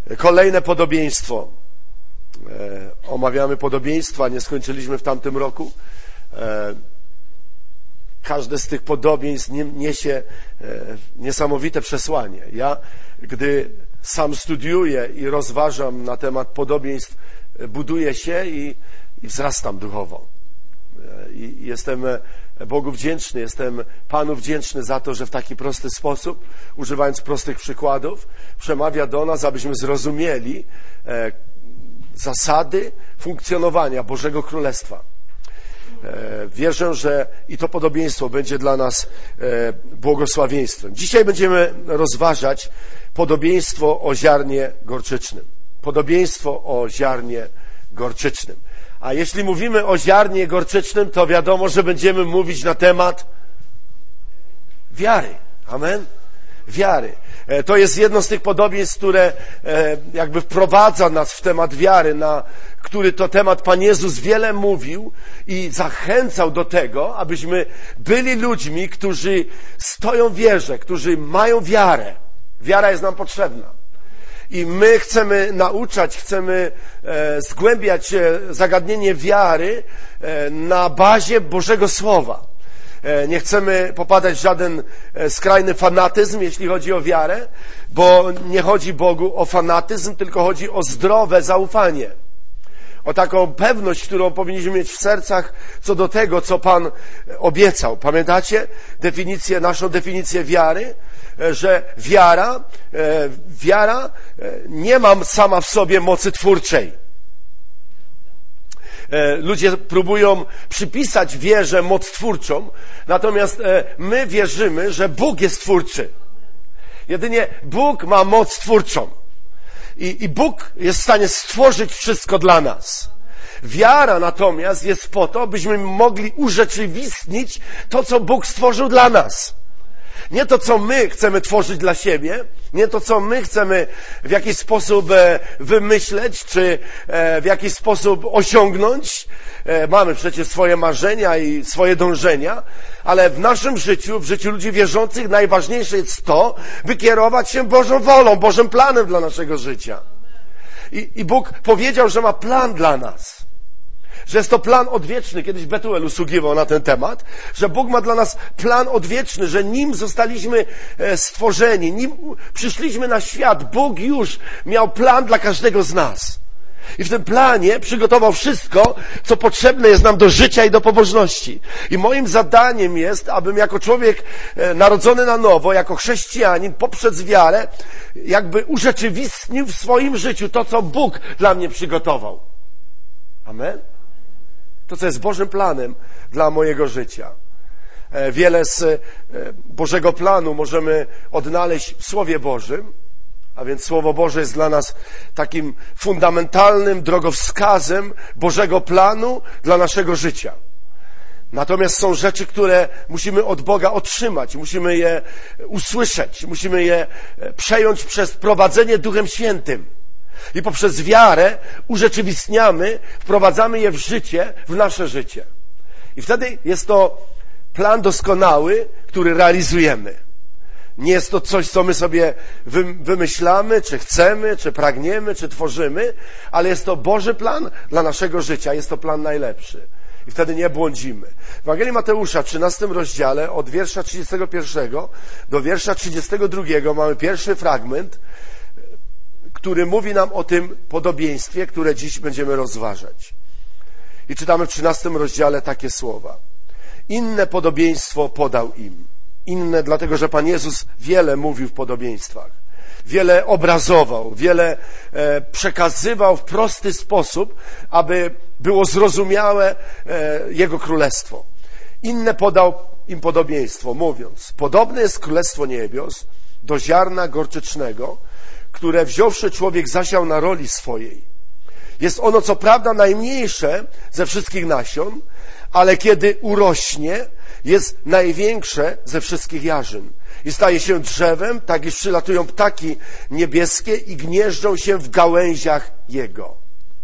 Kolejne podobieństwo. Omawiamy podobieństwa, nie skończyliśmy w tamtym roku. Każde z tych podobieństw niesie niesamowite przesłanie. Ja, gdy sam studiuję i rozważam na temat podobieństw, buduję się i wzrastam duchowo. I jestem Bogu wdzięczny, jestem Panu wdzięczny za to, że w taki prosty sposób, używając prostych przykładów, przemawia do nas, abyśmy zrozumieli zasady funkcjonowania Bożego Królestwa. Wierzę, że i to podobieństwo będzie dla nas błogosławieństwem. Dzisiaj będziemy rozważać podobieństwo o ziarnie gorczycznym. Podobieństwo o ziarnie gorczycznym. A jeśli mówimy o ziarnie gorczycznym, to wiadomo, że będziemy mówić na temat wiary. Amen? Wiary. To jest jedno z tych podobieństw, które jakby wprowadza nas w temat wiary, na który to temat Pan Jezus wiele mówił i zachęcał do tego, abyśmy byli ludźmi, którzy stoją w wierze, którzy mają wiarę. Wiara jest nam potrzebna. I my chcemy nauczać, chcemy zgłębiać zagadnienie wiary na bazie Bożego Słowa. Nie chcemy popadać w żaden skrajny fanatyzm, jeśli chodzi o wiarę, bo nie chodzi Bogu o fanatyzm, tylko chodzi o zdrowe zaufanie. O taką pewność, którą powinniśmy mieć w sercach co do tego, co Pan obiecał. Pamiętacie naszą definicję wiary? Że wiara nie ma sama w sobie mocy twórczej. Ludzie próbują przypisać wierze moc twórczą, natomiast my wierzymy, że Bóg jest twórczy. Jedynie Bóg ma moc twórczą. I Bóg jest w stanie stworzyć wszystko dla nas. Wiara natomiast jest po to, byśmy mogli urzeczywistnić to, co Bóg stworzył dla nas. Nie to, co my chcemy tworzyć dla siebie, nie to, co my chcemy w jakiś sposób wymyśleć, czy w jakiś sposób osiągnąć. Mamy przecież swoje marzenia i swoje dążenia, ale w naszym życiu, w życiu ludzi wierzących najważniejsze jest to, by kierować się Bożą wolą, Bożym planem dla naszego życia. I Bóg powiedział, że ma plan dla nas. Że jest to plan odwieczny. Kiedyś Betuel usługiwał na ten temat, że Bóg ma dla nas plan odwieczny, że nim zostaliśmy stworzeni, nim przyszliśmy na świat, Bóg już miał plan dla każdego z nas. I w tym planie przygotował wszystko, co potrzebne jest nam do życia i do pobożności. I moim zadaniem jest, abym jako człowiek narodzony na nowo, jako chrześcijanin, poprzez wiarę, jakby urzeczywistnił w swoim życiu to, co Bóg dla mnie przygotował. Amen? To, co jest Bożym planem dla mojego życia. Wiele z Bożego planu możemy odnaleźć w Słowie Bożym, a więc Słowo Boże jest dla nas takim fundamentalnym drogowskazem Bożego planu dla naszego życia. Natomiast są rzeczy, które musimy od Boga otrzymać, musimy je usłyszeć, musimy je przejąć przez prowadzenie Duchem Świętym. I poprzez wiarę urzeczywistniamy, wprowadzamy je w życie, w nasze życie. I wtedy jest to plan doskonały, który realizujemy. Nie jest to coś, co my sobie wymyślamy, czy chcemy, czy pragniemy, czy tworzymy, ale jest to Boży plan dla naszego życia. Jest to plan najlepszy. I wtedy nie błądzimy. W Ewangelii Mateusza, 13 rozdziale, od wiersza 31 do wiersza 32 mamy pierwszy fragment, który mówi nam o tym podobieństwie, które dziś będziemy rozważać. I czytamy w 13 rozdziale takie słowa. Inne podobieństwo podał im. Inne, dlatego że Pan Jezus wiele mówił w podobieństwach. Wiele obrazował, wiele przekazywał w prosty sposób, aby było zrozumiałe Jego Królestwo. Inne podał im podobieństwo, mówiąc, podobne jest Królestwo Niebios do ziarna gorczycznego, które wziąwszy człowiek zasiał na roli swojej. Jest ono co prawda najmniejsze ze wszystkich nasion, ale kiedy urośnie, jest największe ze wszystkich jarzyn. I staje się drzewem, tak iż przylatują ptaki niebieskie i gnieżdżą się w gałęziach jego.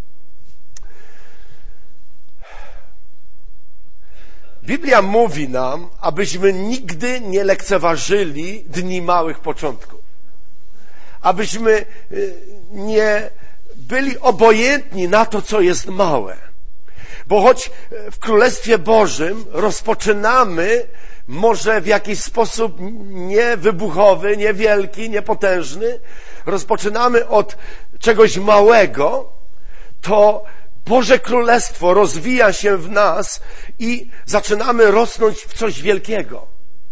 Biblia mówi nam, abyśmy nigdy nie lekceważyli dni małych początków. abyśmy nie byli obojętni na to, co jest małe. Bo choć w Królestwie Bożym rozpoczynamy może w jakiś sposób nie wybuchowy, nie wielki, nie potężny, rozpoczynamy od czegoś małego, to Boże Królestwo rozwija się w nas i zaczynamy rosnąć w coś wielkiego.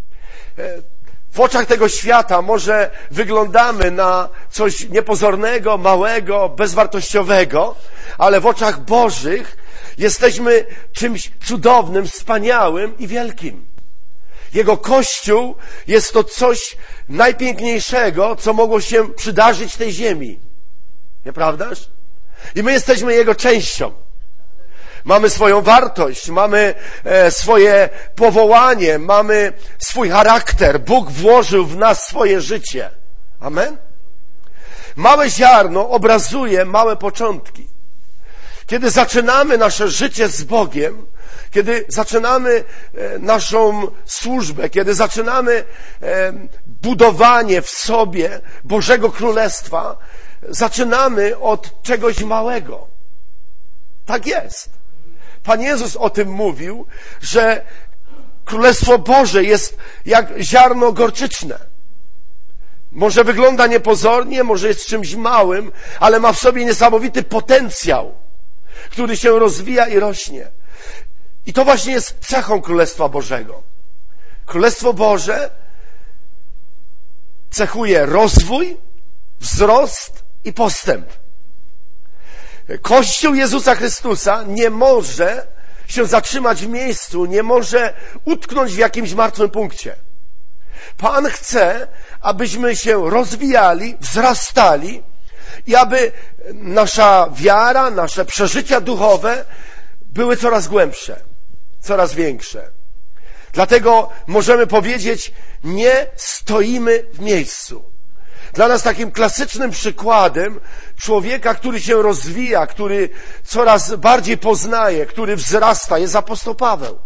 W oczach tego świata może wyglądamy na coś niepozornego, małego, bezwartościowego, ale w oczach Bożych jesteśmy czymś cudownym, wspaniałym i wielkim. Jego Kościół jest to coś najpiękniejszego, co mogło się przydarzyć tej ziemi. Nieprawdaż? I my jesteśmy Jego częścią. Mamy swoją wartość, mamy swoje powołanie, mamy swój charakter. Bóg włożył w nas swoje życie. Amen? Małe ziarno obrazuje małe początki. Kiedy zaczynamy nasze życie z Bogiem, kiedy zaczynamy naszą służbę, kiedy zaczynamy budowanie w sobie Bożego Królestwa, zaczynamy od czegoś małego. Tak jest. Pan Jezus o tym mówił, że Królestwo Boże jest jak ziarno gorczyczne. Może wygląda niepozornie, może jest czymś małym, ale ma w sobie niesamowity potencjał, który się rozwija i rośnie. I to właśnie jest cechą Królestwa Bożego. Królestwo Boże cechuje rozwój, wzrost i postęp. Kościół Jezusa Chrystusa nie może się zatrzymać w miejscu, nie może utknąć w jakimś martwym punkcie. Pan chce, abyśmy się rozwijali, wzrastali i aby nasza wiara, nasze przeżycia duchowe były coraz głębsze, coraz większe. Dlatego możemy powiedzieć, nie stoimy w miejscu. Dla nas takim klasycznym przykładem człowieka, który się rozwija, który coraz bardziej poznaje, który wzrasta, jest apostoł Paweł.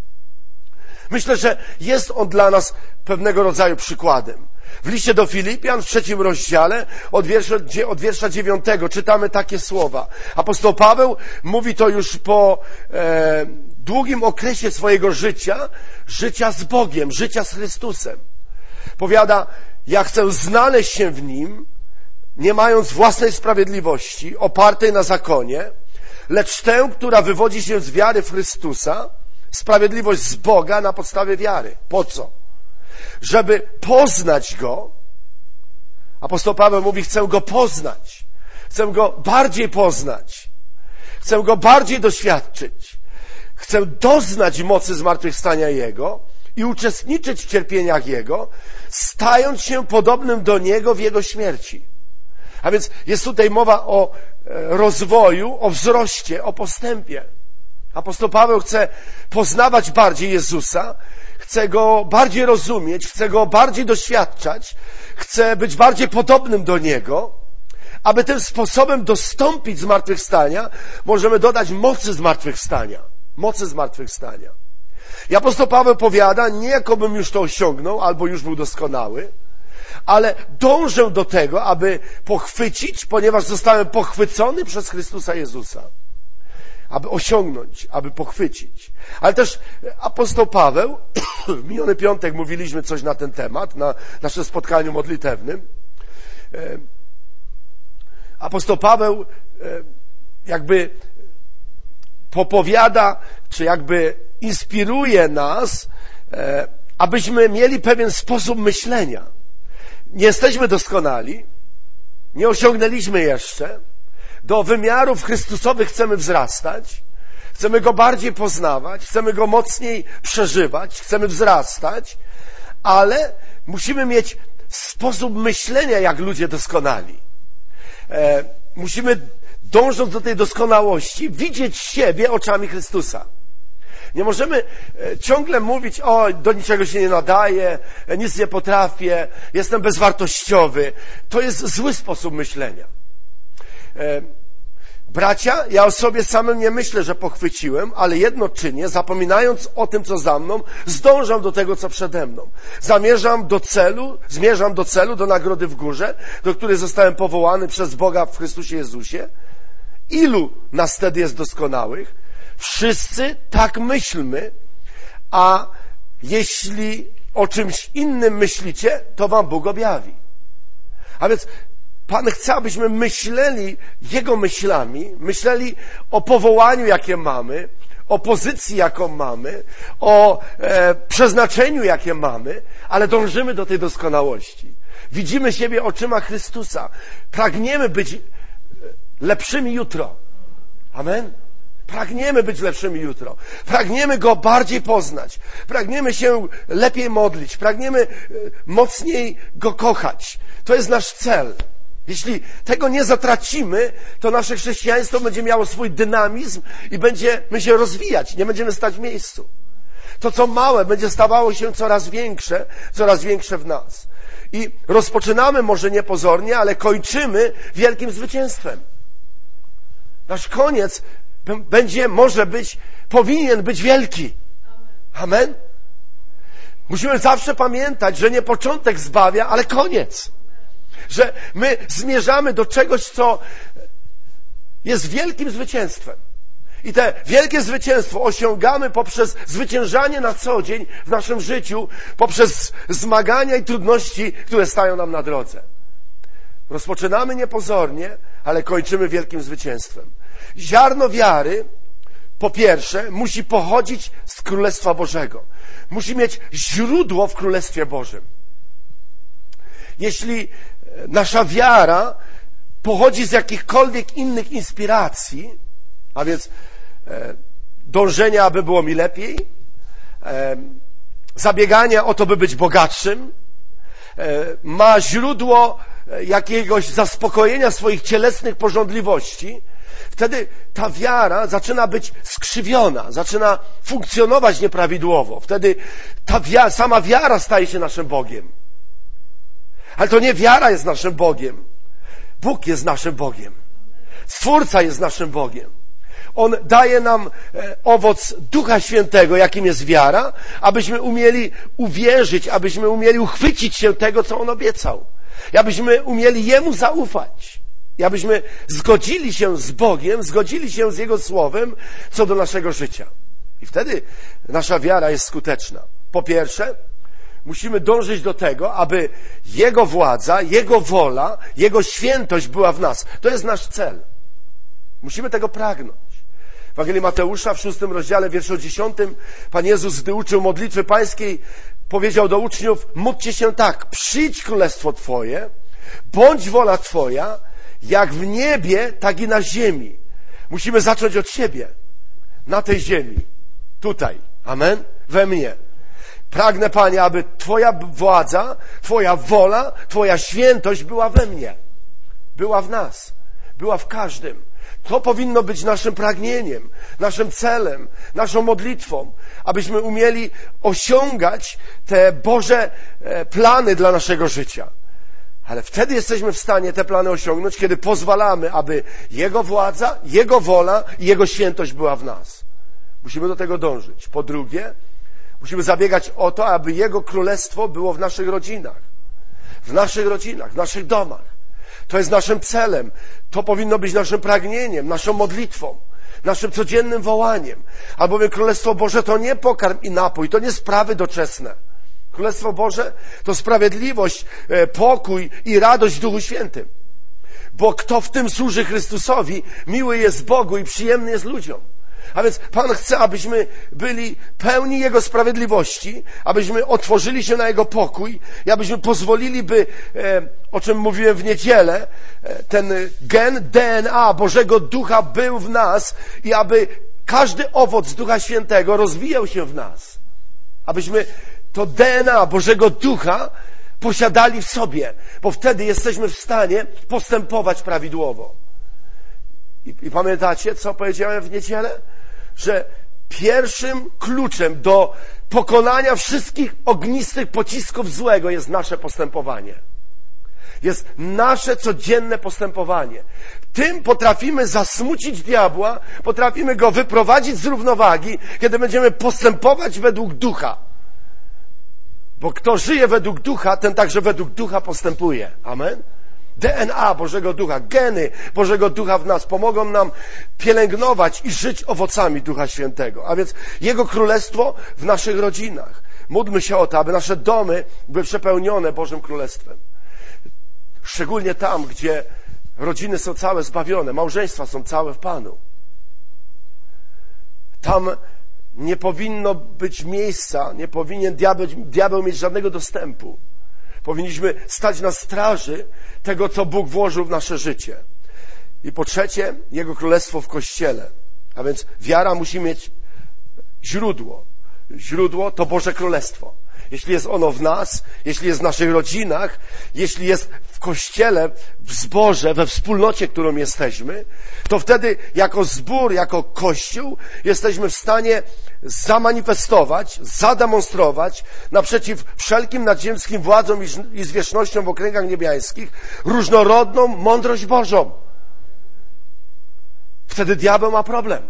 Myślę, że jest on dla nas pewnego rodzaju przykładem. W liście do Filipian w 3 rozdziale od wiersza 9 czytamy takie słowa. Apostoł Paweł mówi to już po długim okresie swojego życia z Bogiem, życia z Chrystusem. Powiada, ja chcę znaleźć się w Nim, nie mając własnej sprawiedliwości, opartej na zakonie, lecz tę, która wywodzi się z wiary w Chrystusa, sprawiedliwość z Boga na podstawie wiary. Po co? Żeby poznać Go. Apostoł Paweł mówi, chcę Go poznać. Chcę Go bardziej poznać. Chcę Go bardziej doświadczyć. Chcę doznać mocy zmartwychwstania Jego i uczestniczyć w cierpieniach Jego, stając się podobnym do Niego w Jego śmierci. A więc jest tutaj mowa o rozwoju, o wzroście, o postępie. Apostoł Paweł chce poznawać bardziej Jezusa, chce Go bardziej rozumieć, chce Go bardziej doświadczać, chce być bardziej podobnym do Niego, aby tym sposobem dostąpić zmartwychwstania, możemy dodać mocy zmartwychwstania. Mocy zmartwychwstania. I apostoł Paweł powiada, nie jakobym już to osiągnął, albo już był doskonały, ale dążę do tego, aby pochwycić, ponieważ zostałem pochwycony przez Chrystusa Jezusa. Aby osiągnąć, aby pochwycić. Ale też apostoł Paweł, w miniony piątek mówiliśmy coś na ten temat, na naszym spotkaniu modlitewnym. Apostoł Paweł jakby popowiada, czy jakby inspiruje nas, abyśmy mieli pewien sposób myślenia. Nie jesteśmy doskonali, nie osiągnęliśmy jeszcze. Do wymiarów Chrystusowych chcemy wzrastać, chcemy Go bardziej poznawać, chcemy Go mocniej przeżywać, chcemy wzrastać, ale musimy mieć sposób myślenia jak ludzie doskonali. Musimy, dążąc do tej doskonałości, widzieć siebie oczami Chrystusa. Nie możemy ciągle mówić, o, do niczego się nie nadaję, nic nie potrafię, jestem bezwartościowy. To jest zły sposób myślenia. Bracia, ja o sobie samym nie myślę, że pochwyciłem, ale jedno czynię, zapominając o tym, co za mną, zdążam do tego, co przede mną. Zmierzam do celu, do nagrody w górze, do której zostałem powołany przez Boga w Chrystusie Jezusie. Ilu nas wtedy jest doskonałych? Wszyscy tak myślmy, a jeśli o czymś innym myślicie, to wam Bóg objawi. A więc Pan chce, abyśmy myśleli Jego myślami, myśleli o powołaniu, jakie mamy, o pozycji, jaką mamy, o przeznaczeniu, jakie mamy, ale dążymy do tej doskonałości. Widzimy siebie oczyma Chrystusa. Pragniemy być lepszymi jutro. Amen? Pragniemy być lepszymi jutro. Pragniemy Go bardziej poznać. Pragniemy się lepiej modlić. Pragniemy mocniej Go kochać. To jest nasz cel. Jeśli tego nie zatracimy, to nasze chrześcijaństwo będzie miało swój dynamizm i będziemy się rozwijać. Nie będziemy stać w miejscu. To, co małe, będzie stawało się coraz większe w nas. I rozpoczynamy może niepozornie, ale kończymy wielkim zwycięstwem. Nasz koniec powinien być wielki. Amen? Musimy zawsze pamiętać, że nie początek zbawia, ale koniec. Że my zmierzamy do czegoś, co jest wielkim zwycięstwem. I te wielkie zwycięstwo osiągamy poprzez zwyciężanie na co dzień w naszym życiu, poprzez zmagania i trudności, które stają nam na drodze. Rozpoczynamy niepozornie, ale kończymy wielkim zwycięstwem. Ziarno wiary, po pierwsze, musi pochodzić z Królestwa Bożego. Musi mieć źródło w Królestwie Bożym. Jeśli nasza wiara pochodzi z jakichkolwiek innych inspiracji, a więc dążenia, aby było mi lepiej, zabiegania o to, by być bogatszym, ma źródło jakiegoś zaspokojenia swoich cielesnych pożądliwości, wtedy ta wiara zaczyna być skrzywiona, zaczyna funkcjonować nieprawidłowo. Wtedy sama wiara staje się naszym Bogiem. Ale to nie wiara jest naszym Bogiem. Bóg jest naszym Bogiem. Stwórca jest naszym Bogiem. On daje nam owoc Ducha Świętego, jakim jest wiara, abyśmy umieli uwierzyć, abyśmy umieli uchwycić się tego, co On obiecał. Abyśmy umieli Jemu zaufać. I abyśmy zgodzili się z Bogiem, zgodzili się z Jego Słowem co do naszego życia. I wtedy nasza wiara jest skuteczna. Po pierwsze, musimy dążyć do tego, aby Jego władza, Jego wola, Jego świętość była w nas. To jest nasz cel. Musimy tego pragnąć. W Ewangelii Mateusza w 6 rozdziale, wierszu 10, Pan Jezus, gdy uczył modlitwy pańskiej, powiedział do uczniów: módlcie się tak: przyjdź królestwo Twoje, bądź wola Twoja, jak w niebie, tak i na ziemi. Musimy zacząć od siebie. Na tej ziemi. Tutaj. Amen? We mnie. Pragnę, Panie, aby Twoja władza, Twoja wola, Twoja świętość była we mnie. Była w nas. Była w każdym. To powinno być naszym pragnieniem, naszym celem, naszą modlitwą, abyśmy umieli osiągać te Boże plany dla naszego życia. Ale wtedy jesteśmy w stanie te plany osiągnąć, kiedy pozwalamy, aby Jego władza, Jego wola i Jego świętość była w nas. Musimy do tego dążyć. Po drugie, musimy zabiegać o to, aby Jego królestwo było w naszych rodzinach. W naszych domach. To jest naszym celem. To powinno być naszym pragnieniem, naszą modlitwą, naszym codziennym wołaniem. Albowiem Królestwo Boże to nie pokarm i napój, to nie sprawy doczesne. Królestwo Boże to sprawiedliwość, pokój i radość w Duchu Świętym. Bo kto w tym służy Chrystusowi, miły jest Bogu i przyjemny jest ludziom. A więc Pan chce, abyśmy byli pełni Jego sprawiedliwości, abyśmy otworzyli się na Jego pokój i abyśmy pozwolili, by, o czym mówiłem w niedzielę, ten gen DNA Bożego Ducha był w nas i aby każdy owoc Ducha Świętego rozwijał się w nas. Abyśmy to DNA Bożego Ducha posiadali w sobie, bo wtedy jesteśmy w stanie postępować prawidłowo. I pamiętacie, co powiedziałem w niedzielę? Że pierwszym kluczem do pokonania wszystkich ognistych pocisków złego jest nasze postępowanie. Jest nasze codzienne postępowanie. Tym potrafimy zasmucić diabła, potrafimy go wyprowadzić z równowagi, kiedy będziemy postępować według ducha. Bo kto żyje według ducha, ten także według ducha postępuje. Amen? DNA Bożego Ducha, geny Bożego Ducha w nas pomogą nam pielęgnować i żyć owocami Ducha Świętego. A więc Jego Królestwo w naszych rodzinach. Módlmy się o to, aby nasze domy były przepełnione Bożym Królestwem. Szczególnie tam, gdzie rodziny są całe zbawione, małżeństwa są całe w Panu. Tam nie powinno być miejsca, nie powinien diabeł mieć żadnego dostępu. Powinniśmy stać na straży tego, co Bóg włożył w nasze życie. I po trzecie, Jego Królestwo w Kościele. A więc wiara musi mieć źródło. Źródło to Boże Królestwo. Jeśli jest ono w nas, jeśli jest w naszych rodzinach, jeśli jest w Kościele, w zborze, we wspólnocie, którą jesteśmy, to wtedy jako zbór, jako Kościół jesteśmy w stanie zamanifestować, zademonstrować naprzeciw wszelkim nadziemskim władzom i zwierzchnościom w okręgach niebiańskich różnorodną mądrość Bożą. Wtedy diabeł ma problem.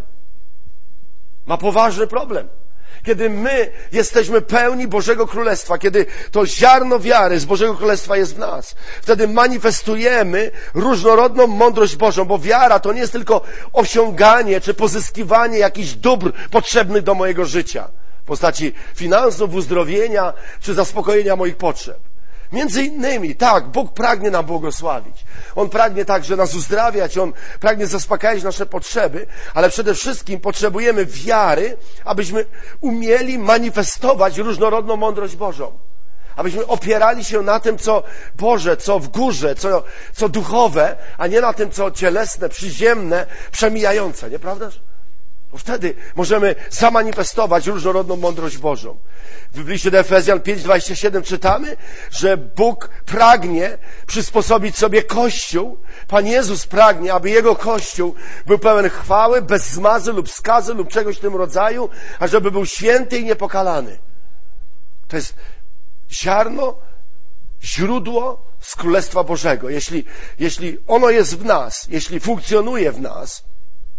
Ma poważny problem. Kiedy my jesteśmy pełni Bożego Królestwa, kiedy to ziarno wiary z Bożego Królestwa jest w nas, wtedy manifestujemy różnorodną mądrość Bożą, bo wiara to nie jest tylko osiąganie czy pozyskiwanie jakichś dóbr potrzebnych do mojego życia w postaci finansów, uzdrowienia czy zaspokojenia moich potrzeb. Między innymi, tak, Bóg pragnie nam błogosławić. On pragnie także nas uzdrawiać, On pragnie zaspokajać nasze potrzeby, ale przede wszystkim potrzebujemy wiary, abyśmy umieli manifestować różnorodną mądrość Bożą. Abyśmy opierali się na tym, co Boże, co w górze, co duchowe, a nie na tym, co cielesne, przyziemne, przemijające, nieprawdaż? Bo wtedy możemy zamanifestować różnorodną mądrość Bożą. W liście do Efezjan 5:27 czytamy, że Bóg pragnie przysposobić sobie Kościół. Pan Jezus pragnie, aby Jego Kościół był pełen chwały, bez zmazy lub skazy lub czegoś w tym rodzaju, a żeby był święty i niepokalany. To jest ziarno, źródło z Królestwa Bożego. Jeśli ono jest w nas, jeśli funkcjonuje w nas,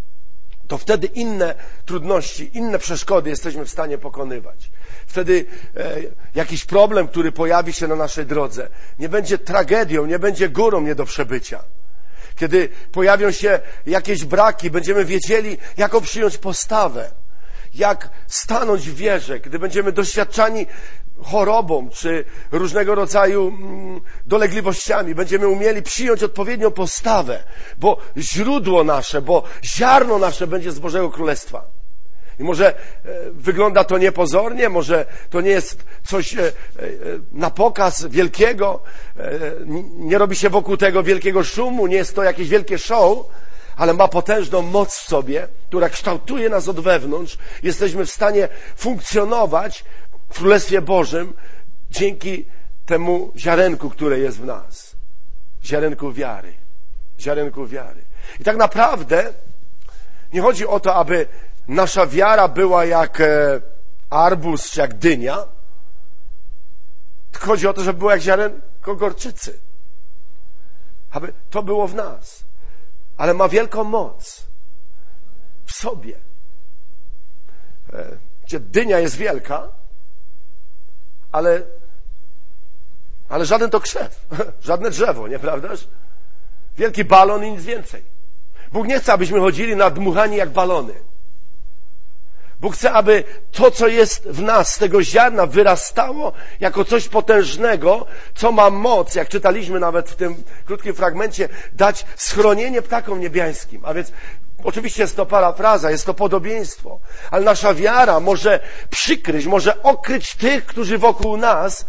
to wtedy inne trudności, inne przeszkody jesteśmy w stanie pokonywać. Wtedy jakiś problem, który pojawi się na naszej drodze, nie będzie tragedią, nie będzie górą nie do przebycia. Kiedy pojawią się jakieś braki, będziemy wiedzieli, jaką przyjąć postawę, jak stanąć w wierze, gdy będziemy doświadczani chorobą czy różnego rodzaju dolegliwościami, będziemy umieli przyjąć odpowiednią postawę, bo źródło nasze, bo ziarno nasze będzie z Bożego Królestwa. I może wygląda to niepozornie, może to nie jest coś na pokaz wielkiego, nie robi się wokół tego wielkiego szumu, nie jest to jakieś wielkie show, ale ma potężną moc w sobie, która kształtuje nas od wewnątrz. Jesteśmy w stanie funkcjonować w Królestwie Bożym dzięki temu ziarenku, które jest w nas. Ziarenku wiary. Ziarenku wiary. I tak naprawdę nie chodzi o to, aby nasza wiara była jak arbuz czy jak dynia, tylko chodzi o to, żeby była jak ziarenko gorczycy. Aby to było w nas. Ale ma wielką moc w sobie. Gdzie dynia jest wielka, ale żaden to krzew, żadne drzewo, nieprawdaż? Wielki balon i nic więcej. Bóg nie chce, abyśmy chodzili nadmuchani jak balony. Bóg chce, aby to, co jest w nas, z tego ziarna wyrastało jako coś potężnego, co ma moc, jak czytaliśmy nawet w tym krótkim fragmencie, dać schronienie ptakom niebiańskim. A więc oczywiście jest to parafraza, jest to podobieństwo, ale nasza wiara może przykryć, może okryć tych, którzy wokół nas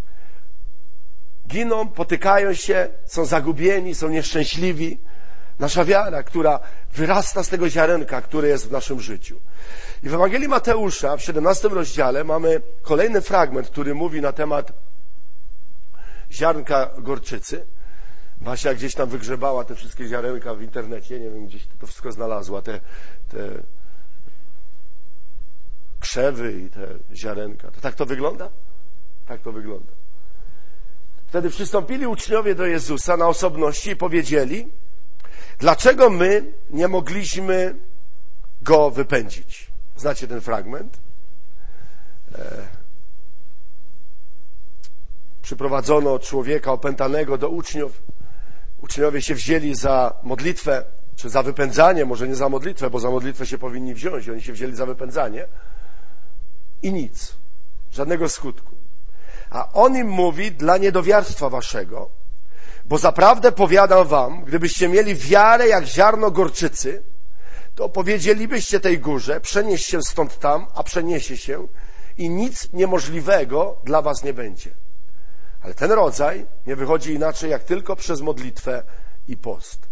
giną, potykają się, są zagubieni, są nieszczęśliwi. Nasza wiara, która wyrasta z tego ziarenka, które jest w naszym życiu. I w Ewangelii Mateusza w 17 rozdziale mamy kolejny fragment, który mówi na temat ziarnka gorczycy. Basia gdzieś tam wygrzebała te wszystkie ziarenka w internecie, nie wiem, gdzieś to wszystko znalazła, te krzewy i te ziarenka. To tak to wygląda? Tak to wygląda. Wtedy przystąpili uczniowie do Jezusa na osobności i powiedzieli: dlaczego my nie mogliśmy go wypędzić? Znacie ten fragment? Przyprowadzono człowieka opętanego do uczniów. Uczniowie się wzięli za modlitwę, czy za wypędzanie, może nie za modlitwę, bo za modlitwę się powinni wziąć. Oni się wzięli za wypędzanie i nic. Żadnego skutku. A on im mówi: dla niedowiarstwa waszego, bo zaprawdę powiadam wam, gdybyście mieli wiarę jak ziarno gorczycy, to powiedzielibyście tej górze: przenieś się stąd tam, a przeniesie się i nic niemożliwego dla was nie będzie. Ale ten rodzaj nie wychodzi inaczej jak tylko przez modlitwę i post.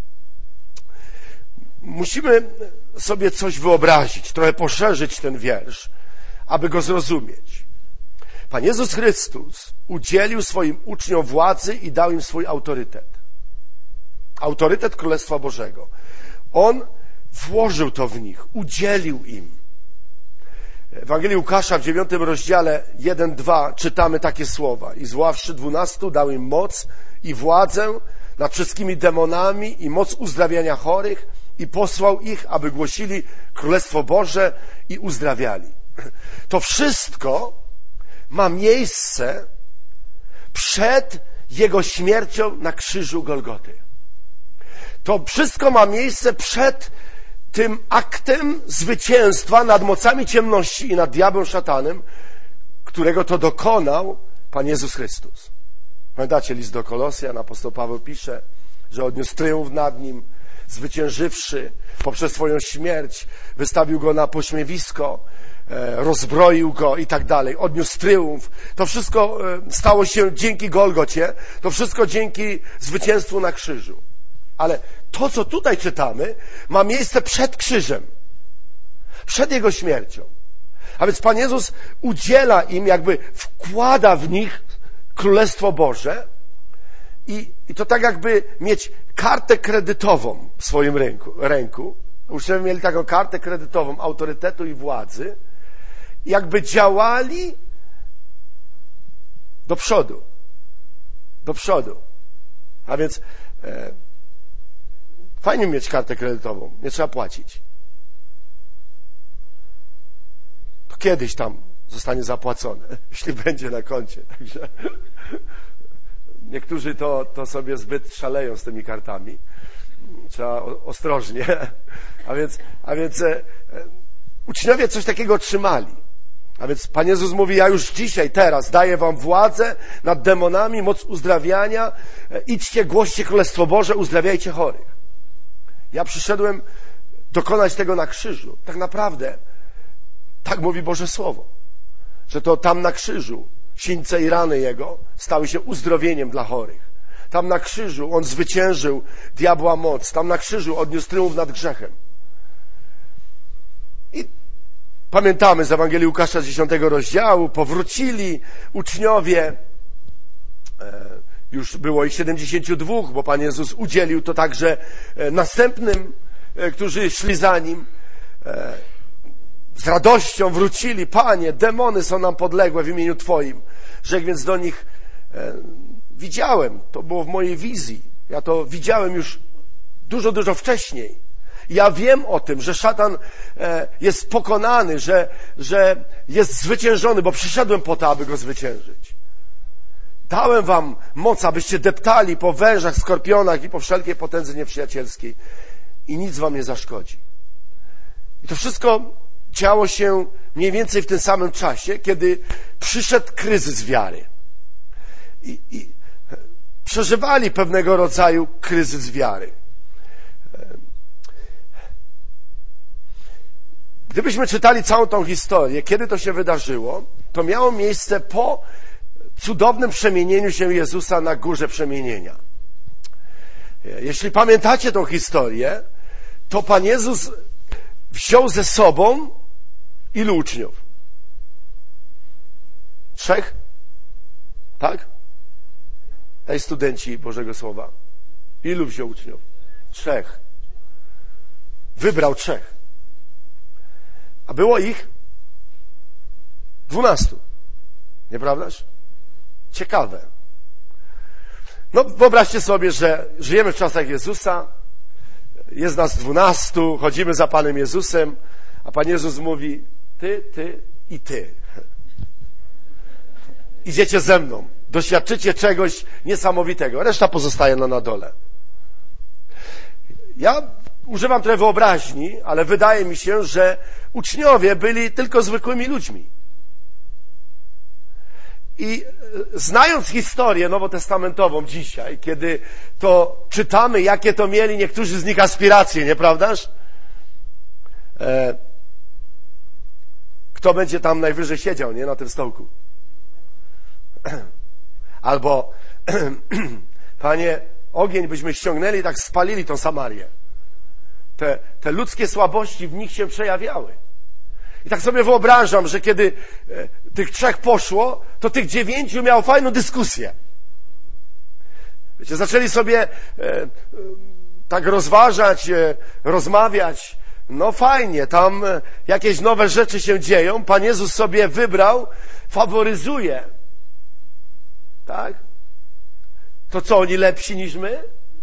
Musimy sobie coś wyobrazić, trochę poszerzyć ten wiersz, aby go zrozumieć. Pan Jezus Chrystus udzielił swoim uczniom władzy i dał im swój autorytet. Autorytet Królestwa Bożego. On włożył to w nich, udzielił im. W Ewangelii Łukasza w 9 rozdziale 1-2 czytamy takie słowa: i zwoławszy 12, dał im moc i władzę nad wszystkimi demonami i moc uzdrawiania chorych i posłał ich, aby głosili Królestwo Boże i uzdrawiali. To wszystko ma miejsce przed Jego śmiercią na krzyżu Golgoty. To wszystko ma miejsce przed tym aktem zwycięstwa nad mocami ciemności i nad diabłem, szatanem, którego to dokonał Pan Jezus Chrystus. Pamiętacie list do Kolosjan? Apostoł Paweł pisze, że odniósł triumf nad nim, zwyciężywszy poprzez swoją śmierć, wystawił go na pośmiewisko, rozbroił go i tak dalej, odniósł triumf. To wszystko stało się dzięki Golgocie, to wszystko dzięki zwycięstwu na krzyżu. Ale to, co tutaj czytamy, ma miejsce przed krzyżem, przed Jego śmiercią. A więc Pan Jezus udziela im, jakby wkłada w nich Królestwo Boże i to tak jakby mieć kartę kredytową w swoim ręku. Uczniowie mieli taką kartę kredytową autorytetu i władzy. Jakby działali do przodu. Do przodu. A więc fajnie mieć kartę kredytową. Nie trzeba płacić. To kiedyś tam zostanie zapłacone, jeśli będzie na koncie. Także niektórzy to sobie zbyt szaleją z tymi kartami. Trzeba ostrożnie. A więc uczniowie coś takiego otrzymali. A więc Pan Jezus mówi: ja już dzisiaj, teraz daję wam władzę nad demonami, moc uzdrawiania. Idźcie, głoście Królestwo Boże, uzdrawiajcie chorych. Ja przyszedłem dokonać tego na krzyżu. Tak naprawdę, tak mówi Boże Słowo, że to tam na krzyżu sińce i rany Jego stały się uzdrowieniem dla chorych. Tam na krzyżu On zwyciężył diabła moc. Tam na krzyżu odniósł triumf nad grzechem. I pamiętamy z Ewangelii Łukasza z 10 rozdziału, powrócili uczniowie, już było ich 72, bo Pan Jezus udzielił to także następnym, którzy szli za Nim. Z radością wrócili: Panie, demony są nam podległe w imieniu Twoim. Rzekł więc do nich: widziałem, to było w mojej wizji, ja to widziałem już dużo wcześniej. Ja wiem o tym, że szatan jest pokonany, że jest zwyciężony, bo przyszedłem po to, aby go zwyciężyć. Dałem wam moc, abyście deptali po wężach, skorpionach i po wszelkiej potędze nieprzyjacielskiej i nic wam nie zaszkodzi. I to wszystko działo się mniej więcej w tym samym czasie, kiedy przyszedł kryzys wiary. I przeżywali pewnego rodzaju kryzys wiary. Gdybyśmy czytali całą tą historię, kiedy to się wydarzyło, to miało miejsce po cudownym przemienieniu się Jezusa na Górze Przemienienia. Jeśli pamiętacie tą historię, to Pan Jezus wziął ze sobą ilu uczniów? 3? Tak? Ej, studenci Bożego Słowa. Ilu wziął uczniów? 3. Wybrał 3. A było ich 12. Nieprawdaż? Ciekawe. No wyobraźcie sobie, że żyjemy w czasach Jezusa, jest nas 12, chodzimy za Panem Jezusem, a Pan Jezus mówi: ty i ty. Idziecie ze mną, doświadczycie czegoś niesamowitego, reszta pozostaje na dole. Ja używam trochę wyobraźni, ale wydaje mi się, że uczniowie byli tylko zwykłymi ludźmi. I znając historię nowotestamentową dzisiaj, kiedy to czytamy, jakie to mieli niektórzy z nich aspiracje, nieprawdaż? Kto będzie tam najwyżej siedział, nie? Na tym stołku. Albo Panie, ogień byśmy ściągnęli i tak spalili tą Samarię. Te ludzkie słabości w nich się przejawiały. I tak sobie wyobrażam, że kiedy tych 3 poszło, to tych 9 miało fajną dyskusję. Wiecie, zaczęli sobie tak rozważać, rozmawiać. No fajnie, tam jakieś nowe rzeczy się dzieją. Pan Jezus sobie wybrał, faworyzuje. Tak? To co, oni lepsi niż my?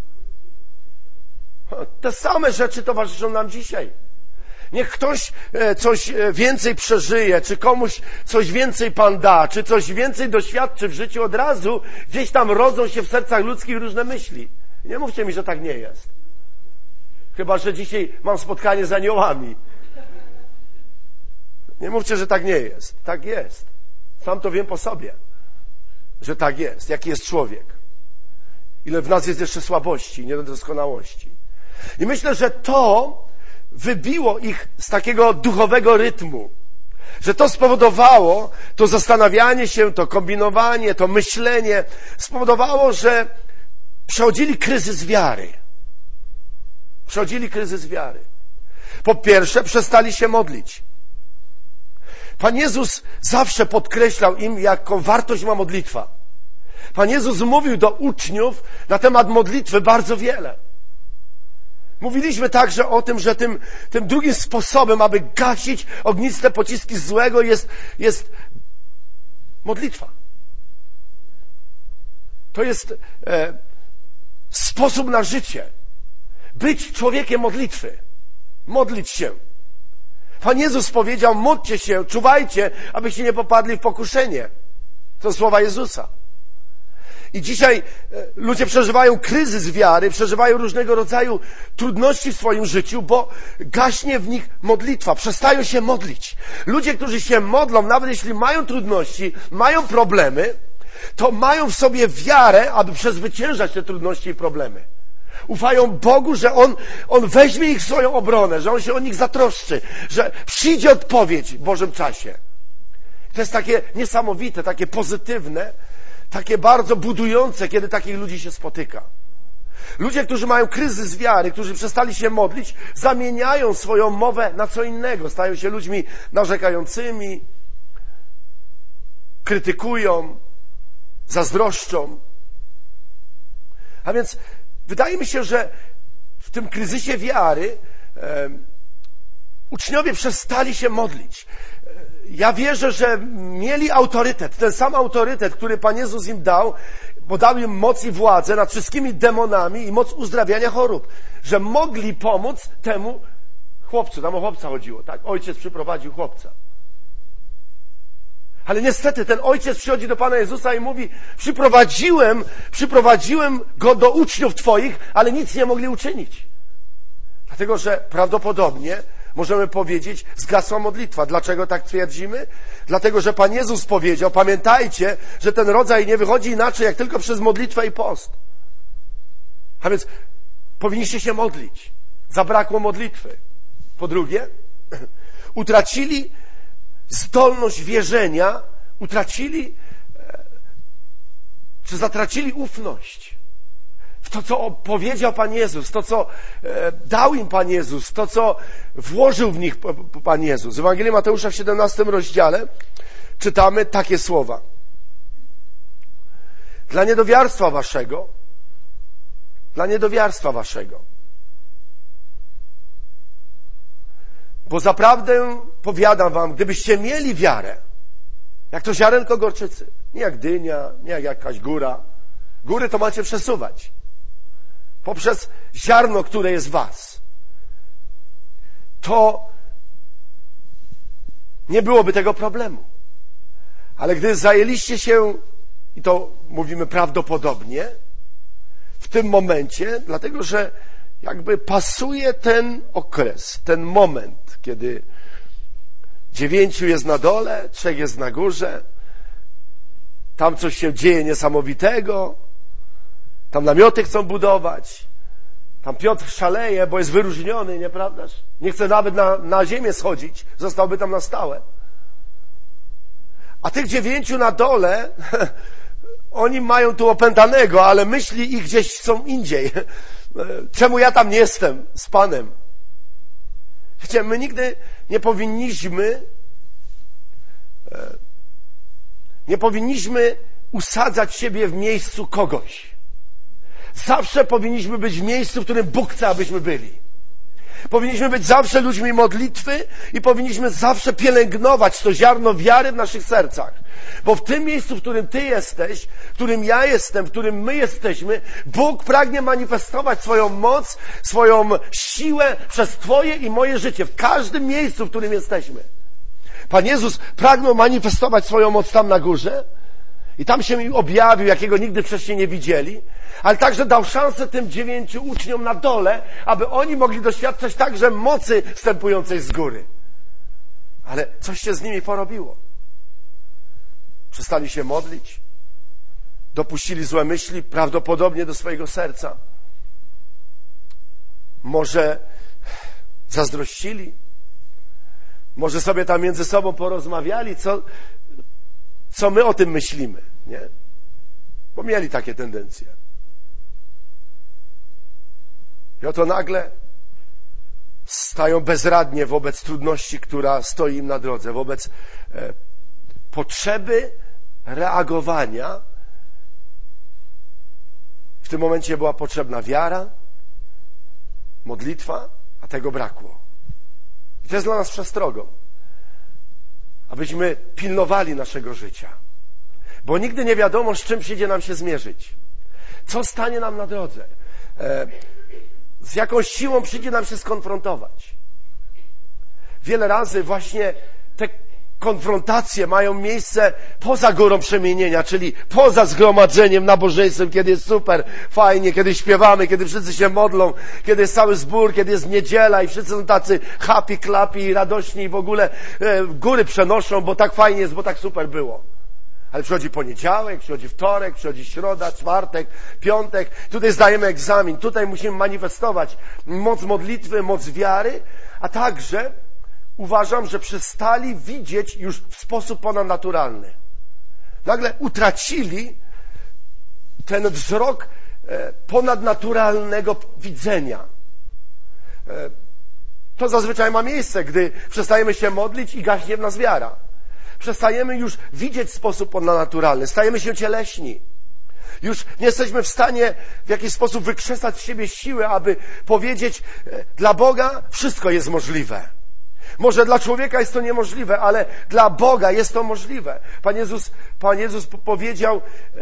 Te same rzeczy towarzyszą nam dzisiaj. Niech ktoś coś więcej przeżyje, czy komuś coś więcej Pan da, czy coś więcej doświadczy w życiu, od razu gdzieś tam rodzą się w sercach ludzkich różne myśli. Nie mówcie mi, że tak nie jest. Chyba że dzisiaj mam spotkanie z aniołami. Nie mówcie, że tak nie jest. Tak jest. Sam to wiem po sobie, że tak jest. Jaki jest człowiek. Ile w nas jest jeszcze słabości, niedoskonałości. I myślę, że to wybiło ich z takiego duchowego rytmu. Że to spowodowało, to zastanawianie się, to kombinowanie, to myślenie, spowodowało, że przechodzili kryzys wiary. Przechodzili kryzys wiary. Po pierwsze, przestali się modlić. Pan Jezus zawsze podkreślał im, jaką wartość ma modlitwa. Pan Jezus mówił do uczniów na temat modlitwy bardzo wiele. Mówiliśmy także o tym, że tym drugim sposobem, aby gasić ogniste pociski złego jest modlitwa. To jest sposób na życie. Być człowiekiem modlitwy. Modlić się. Pan Jezus powiedział: módlcie się, czuwajcie, abyście nie popadli w pokuszenie. To słowa Jezusa. I dzisiaj ludzie przeżywają kryzys wiary, przeżywają różnego rodzaju trudności w swoim życiu, bo gaśnie w nich modlitwa, przestają się modlić. Ludzie, którzy się modlą, nawet jeśli mają trudności, mają problemy, to mają w sobie wiarę, aby przezwyciężać te trudności i problemy. Ufają Bogu, że On weźmie ich w swoją obronę, że On się o nich zatroszczy, że przyjdzie odpowiedź w Bożym czasie. To jest takie niesamowite, takie pozytywne, takie bardzo budujące, kiedy takich ludzi się spotyka. Ludzie, którzy mają kryzys wiary, którzy przestali się modlić, zamieniają swoją mowę na co innego. Stają się ludźmi narzekającymi, krytykują, zazdroszczą. A więc wydaje mi się, że w tym kryzysie wiary uczniowie przestali się modlić. Ja wierzę, że mieli autorytet, ten sam autorytet, który Pan Jezus im dał, bo dał im moc i władzę nad wszystkimi demonami i moc uzdrawiania chorób, że mogli pomóc temu chłopcu. Tam o chłopca chodziło, tak? Ojciec przyprowadził chłopca. Ale niestety ten ojciec przychodzi do Pana Jezusa i mówi: przyprowadziłem go do uczniów Twoich, ale nic nie mogli uczynić. Dlatego, że prawdopodobnie możemy powiedzieć, zgasła modlitwa. Dlaczego tak twierdzimy? Dlatego, że Pan Jezus powiedział: pamiętajcie, że ten rodzaj nie wychodzi inaczej, jak tylko przez modlitwę i post. A więc powinniście się modlić. Zabrakło modlitwy. Po drugie, utracili zdolność wierzenia, zatracili ufność w to, co powiedział Pan Jezus, to, co dał im Pan Jezus, to, co włożył w nich Pan Jezus. W Ewangelii Mateusza w 17 rozdziale czytamy takie słowa: dla niedowiarstwa waszego, bo zaprawdę powiadam wam, gdybyście mieli wiarę, jak to ziarenko gorczycy, nie jak dynia, nie jak jakaś góra, Góry to macie przesuwać. Poprzez ziarno, które jest w was. To nie byłoby tego problemu. Ale gdy zajęliście się, i to mówimy prawdopodobnie, w tym momencie, dlatego że jakby pasuje ten okres, ten moment, kiedy 9 jest na dole, 3 jest na górze, tam coś się dzieje niesamowitego, tam namioty chcą budować, tam Piotr szaleje, bo jest wyróżniony, nieprawdaż? Nie chce nawet na ziemię schodzić, zostałby tam na stałe. A tych 9 na dole, oni mają tu opętanego, ale myśli ich gdzieś są indziej. Czemu ja tam nie jestem z Panem? Wiecie, my nigdy nie powinniśmy usadzać siebie w miejscu kogoś. Zawsze powinniśmy być w miejscu, w którym Bóg chce, abyśmy byli. Powinniśmy być zawsze ludźmi modlitwy i powinniśmy zawsze pielęgnować to ziarno wiary w naszych sercach. Bo w tym miejscu, w którym Ty jesteś, w którym ja jestem, w którym my jesteśmy, Bóg pragnie manifestować swoją moc, swoją siłę przez Twoje i moje życie. W każdym miejscu, w którym jesteśmy. Pan Jezus pragnął manifestować swoją moc tam na górze i tam się im objawił, jakiego nigdy wcześniej nie widzieli, ale także dał szansę tym 9 uczniom na dole, aby oni mogli doświadczać także mocy wstępującej z góry. Ale coś się z nimi porobiło. Przestali się modlić, dopuścili złe myśli, prawdopodobnie do swojego serca. Może zazdrościli, może sobie tam między sobą porozmawiali, co my o tym myślimy, nie? Bo mieli takie tendencje. I oto nagle stają bezradnie wobec trudności, która stoi im na drodze, wobec potrzeby reagowania. W tym momencie była potrzebna wiara, modlitwa, a tego brakło. I to jest dla nas przestrogą, abyśmy pilnowali naszego życia. Bo nigdy nie wiadomo, z czym przyjdzie nam się zmierzyć. Co stanie nam na drodze. Z jaką siłą przyjdzie nam się skonfrontować. Wiele razy właśnie te konfrontacje mają miejsce poza górą przemienienia, czyli poza zgromadzeniem nabożeństwem, kiedy jest super, fajnie, kiedy śpiewamy, kiedy wszyscy się modlą, kiedy jest cały zbór, kiedy jest niedziela i wszyscy są tacy happy, clappy i radośni i w ogóle góry przenoszą, bo tak fajnie jest, bo tak super było. Ale przychodzi poniedziałek, przychodzi wtorek, przychodzi środa, czwartek, piątek. Tutaj zdajemy egzamin. Tutaj musimy manifestować moc modlitwy, moc wiary, a także uważam, że przestali widzieć już w sposób ponadnaturalny. Nagle utracili ten wzrok ponadnaturalnego widzenia. To zazwyczaj ma miejsce, gdy przestajemy się modlić i gaśnie w nas wiara. Przestajemy już widzieć w sposób ponadnaturalny. Stajemy się cieleśni. Już nie jesteśmy w stanie w jakiś sposób wykrzesać z siebie siły, aby powiedzieć, dla Boga wszystko jest możliwe. Może dla człowieka jest to niemożliwe, ale dla Boga jest to możliwe. Pan Jezus powiedział,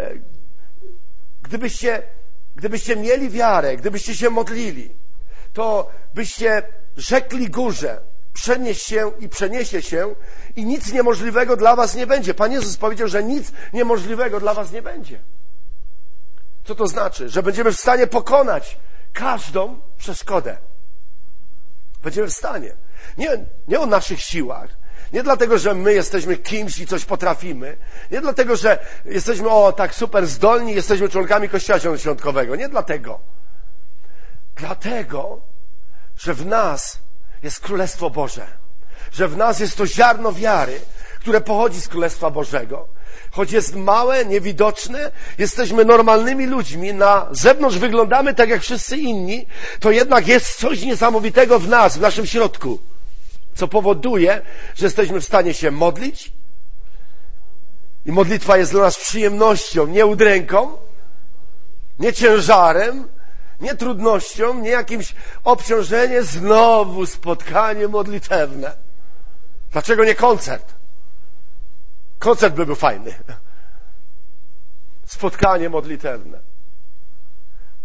gdybyście mieli wiarę, gdybyście się modlili, to byście rzekli górze, przenieś się i przeniesie się i nic niemożliwego dla was nie będzie. Pan Jezus powiedział, że nic niemożliwego dla was nie będzie. Co to znaczy? Że będziemy w stanie pokonać każdą przeszkodę. Będziemy w stanie. Nie o naszych siłach. Nie dlatego, że my jesteśmy kimś i coś potrafimy. Nie dlatego, że jesteśmy tak super zdolni, jesteśmy członkami Kościoła Zielonoświątkowego. Nie dlatego. Dlatego, że w nas jest Królestwo Boże. Że w nas jest to ziarno wiary, które pochodzi z Królestwa Bożego. Choć jest małe, niewidoczne, jesteśmy normalnymi ludźmi, na zewnątrz wyglądamy tak jak wszyscy inni, to jednak jest coś niesamowitego w nas, w naszym środku, co powoduje, że jesteśmy w stanie się modlić i modlitwa jest dla nas przyjemnością, nie udręką, nie ciężarem, nie trudnością, nie jakimś obciążeniem, znowu spotkanie modlitewne. Dlaczego nie koncert? Koncert by był fajny. Spotkanie modlitewne.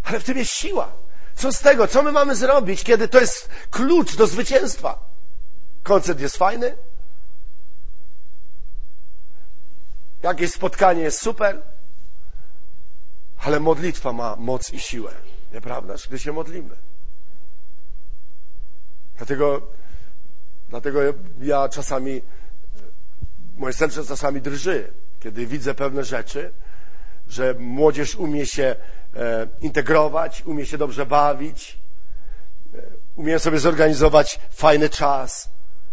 Ale w tym jest siła. Co z tego? Co my mamy zrobić, kiedy to jest klucz do zwycięstwa? Koncert jest fajny. Jakieś spotkanie jest super. Ale modlitwa ma moc i siłę. Nieprawdaż? Gdy się modlimy. Dlatego ja czasami, moje serce czasami drży, kiedy widzę pewne rzeczy, że młodzież umie się integrować, umie się dobrze bawić, umie sobie zorganizować fajny czas.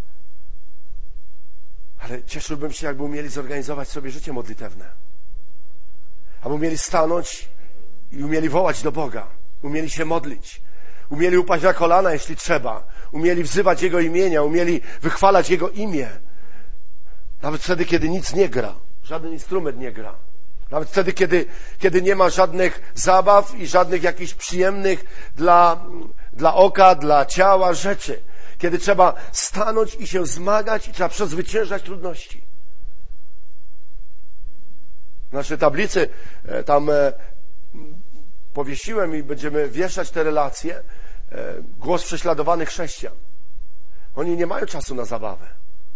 Ale cieszyłbym się, jakby umieli zorganizować sobie życie modlitewne. Aby umieli stanąć i umieli wołać do Boga. Umieli się modlić. Umieli upaść na kolana, jeśli trzeba. Umieli wzywać Jego imienia. Umieli wychwalać Jego imię. Nawet wtedy, kiedy nic nie gra. Żaden instrument nie gra. Nawet wtedy, kiedy nie ma żadnych zabaw i żadnych jakichś przyjemnych dla oka, dla ciała rzeczy. Kiedy trzeba stanąć i się zmagać i trzeba przezwyciężać trudności. W naszej tablicy tam powiesiłem i będziemy wieszać te relacje. Głos prześladowanych chrześcijan. Oni nie mają czasu na zabawę.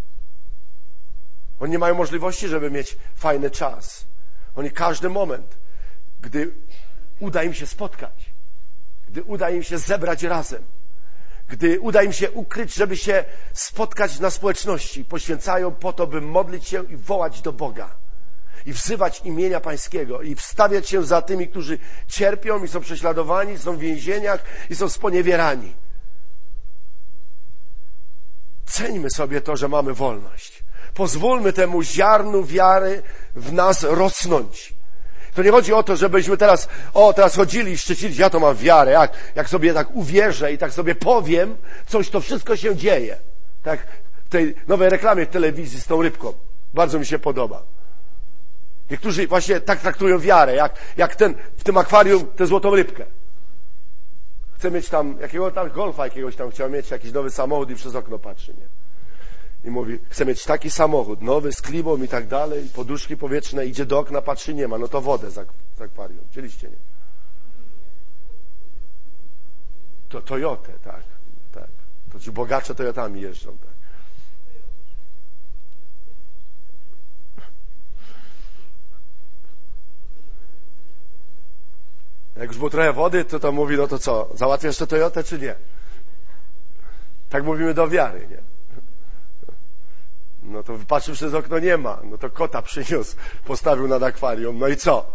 Oni nie mają możliwości, żeby mieć fajny czas. Oni każdy moment, gdy uda im się spotkać, gdy uda im się zebrać razem, gdy uda im się ukryć, żeby się spotkać na społeczności, poświęcają po to, by modlić się i wołać do Boga. I wzywać imienia Pańskiego i wstawiać się za tymi, którzy cierpią i są prześladowani, są w więzieniach i są sponiewierani. Ceńmy sobie to, że mamy wolność. Pozwólmy temu ziarnu wiary w nas rosnąć. To nie chodzi o to, żebyśmy teraz chodzili i szczycili, ja to mam wiarę, jak sobie tak uwierzę i tak sobie powiem, coś to wszystko się dzieje. Tak w tej nowej reklamie w telewizji z tą rybką. Bardzo mi się podoba. Niektórzy właśnie tak traktują wiarę, jak w tym akwarium tę złotą rybkę. Chce mieć tam golfa jakiegoś tam, chciał mieć jakiś nowy samochód i przez okno patrzy, nie? I mówi, chce mieć taki samochód, nowy, z klimą i tak dalej, poduszki powietrzne, idzie do okna, patrzy, nie ma, no to wodę z akwarium. Widzieliście, nie? To Toyotę, tak. To ci bogacze Toyotami jeżdżą, tak. Jak już było trochę wody, to mówi, no to co, załatwiasz tę Toyotę, czy nie? Tak mówimy do wiary, nie? No to wypatrzył przez okno, nie ma. No to kota przyniósł, postawił nad akwarium, no i co?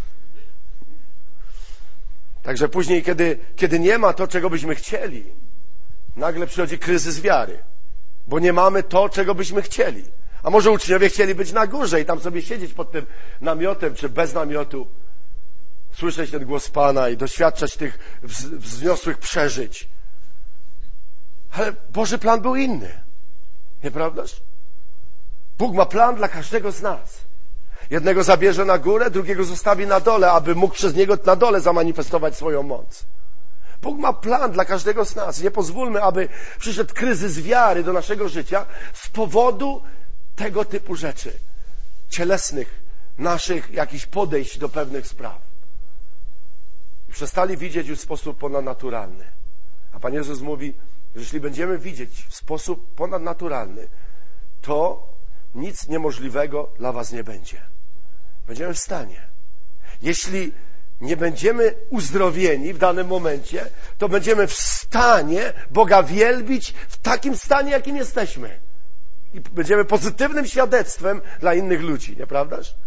Także później, kiedy nie ma to, czego byśmy chcieli, nagle przychodzi kryzys wiary, bo nie mamy to, czego byśmy chcieli. A może uczniowie chcieli być na górze i tam sobie siedzieć pod tym namiotem, czy bez namiotu, słyszeć ten głos Pana i doświadczać tych wzniosłych przeżyć. Ale Boży plan był inny. Nieprawdaż? Bóg ma plan dla każdego z nas. Jednego zabierze na górę, drugiego zostawi na dole, aby mógł przez niego na dole zamanifestować swoją moc. Bóg ma plan dla każdego z nas. Nie pozwólmy, aby przyszedł kryzys wiary do naszego życia z powodu tego typu rzeczy. Cielesnych, naszych jakichś podejść do pewnych spraw. Przestali widzieć już w sposób ponadnaturalny. A Pan Jezus mówi, że jeśli będziemy widzieć w sposób ponadnaturalny, to nic niemożliwego dla was nie będzie. Będziemy w stanie. Jeśli nie będziemy uzdrowieni w danym momencie, to będziemy w stanie Boga wielbić w takim stanie, jakim jesteśmy. I będziemy pozytywnym świadectwem dla innych ludzi, nieprawdaż?